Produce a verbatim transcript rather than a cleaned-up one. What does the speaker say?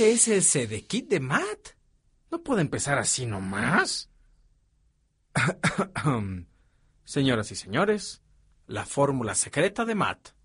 Este es el Sedekit de Matt. No puede empezar así nomás. Señoras y señores, la fórmula secreta de Matt.